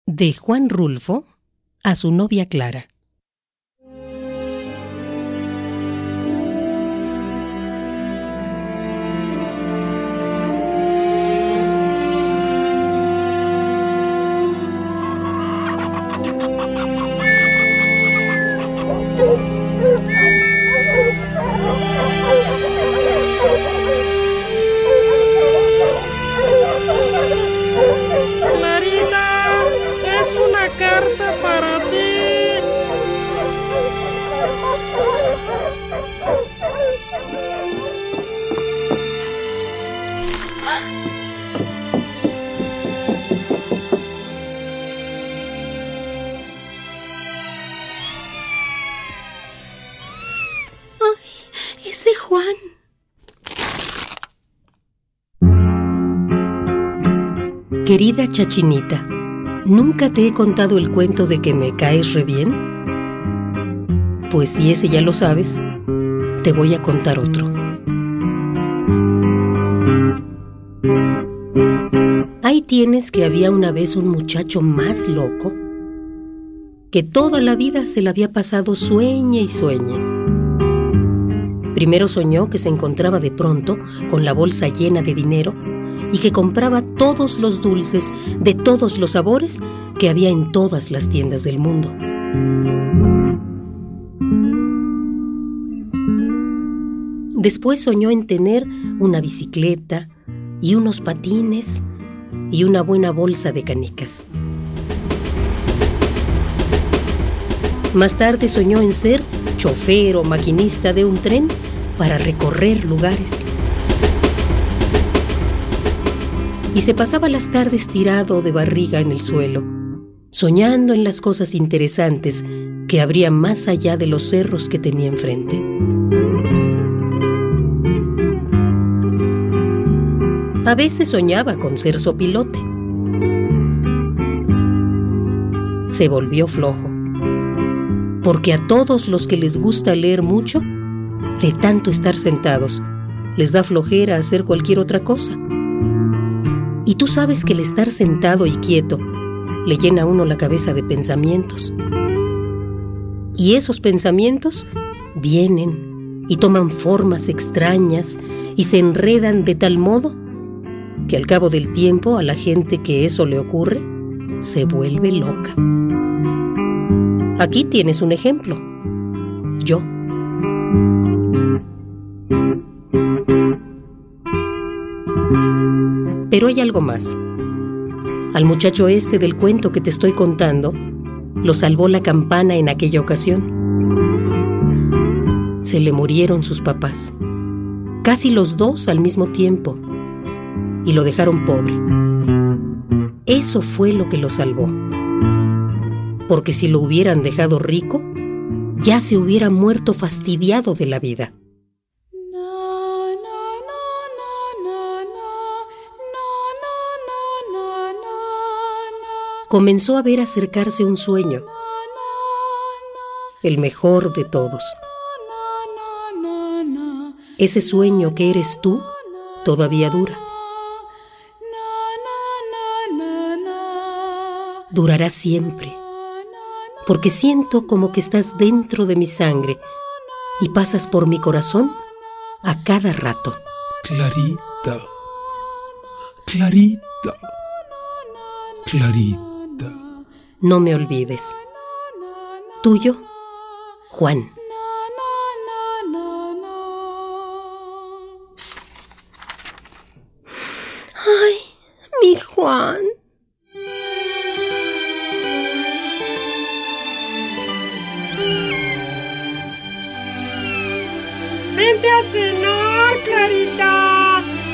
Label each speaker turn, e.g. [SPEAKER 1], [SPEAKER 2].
[SPEAKER 1] De Juan Rulfo a su novia Clara.
[SPEAKER 2] Clarita, es una carta para ti.
[SPEAKER 3] ¡Ay! Es de Juan.
[SPEAKER 1] Querida Chachinita, ¿nunca te he contado el cuento de que me caes re bien? Pues si ese ya lo sabes, te voy a contar otro. Ahí tienes que había una vez un muchacho más loco que toda la vida se la había pasado sueñe y sueñe. Primero soñó que se encontraba de pronto con la bolsa llena de dinero y que compraba todos los dulces de todos los sabores que había en todas las tiendas del mundo. Después soñó en tener una bicicleta y unos patines y una buena bolsa de canicas. Más tarde soñó en ser chofer o maquinista de un tren para recorrer lugares. Y se pasaba las tardes tirado de barriga en el suelo, soñando en las cosas interesantes que habría más allá de los cerros que tenía enfrente. A veces soñaba con ser sopilote. Se volvió flojo, porque a todos los que les gusta leer mucho, de tanto estar sentados, les da flojera hacer cualquier otra cosa. Y tú sabes que el estar sentado y quieto le llena a uno la cabeza de pensamientos. Y esos pensamientos vienen y toman formas extrañas y se enredan de tal modo que al cabo del tiempo a la gente que eso le ocurre se vuelve loca. Aquí tienes un ejemplo. Yo. Pero hay algo más. Al muchacho este del cuento que te estoy contando, lo salvó la campana en aquella ocasión. Se le murieron sus papás, casi los dos al mismo tiempo, y lo dejaron pobre. Eso fue lo que lo salvó. Porque si lo hubieran dejado rico, ya se hubiera muerto fastidiado de la vida. Comenzó a ver acercarse un sueño, el mejor de todos. Ese sueño que eres tú todavía dura. Durará siempre, porque siento como que estás dentro de mi sangre y pasas por mi corazón a cada rato.
[SPEAKER 4] Clarita, Clarita, Clarita.
[SPEAKER 1] No me olvides. Tuyo, Juan.
[SPEAKER 3] ¡Ay, mi Juan!
[SPEAKER 2] Vente a cenar, Clarita.